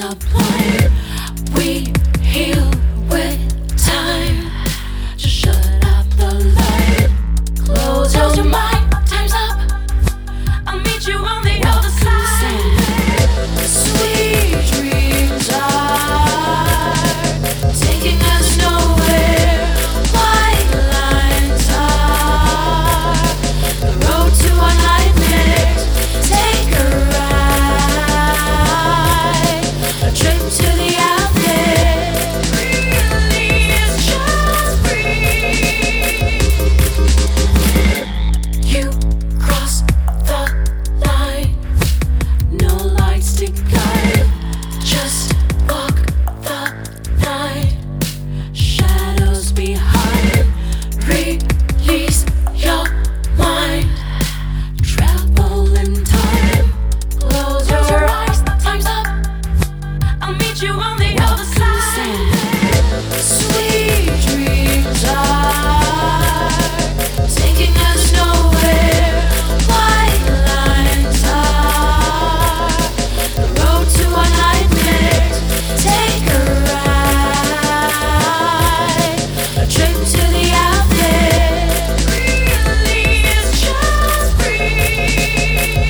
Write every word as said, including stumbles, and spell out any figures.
sublime. We heal with time. Just shut up the light. Close your mind. Time's up. I'll meet you on the other side. Sweet dreams are taking us nowhere. White lines are the road to our nightmares. Take a ride, a trip to the out there. Really is just free. You cross the line, no lights to guide. Just walk the night, shadows behind. Release your mind, travel in time. Close your eyes, time's up. I'll meet you on the other side. Sweet dreams are taking us nowhere. White lines are the road to our nightmares. Take a ride, a trip to the out there. Really is just free.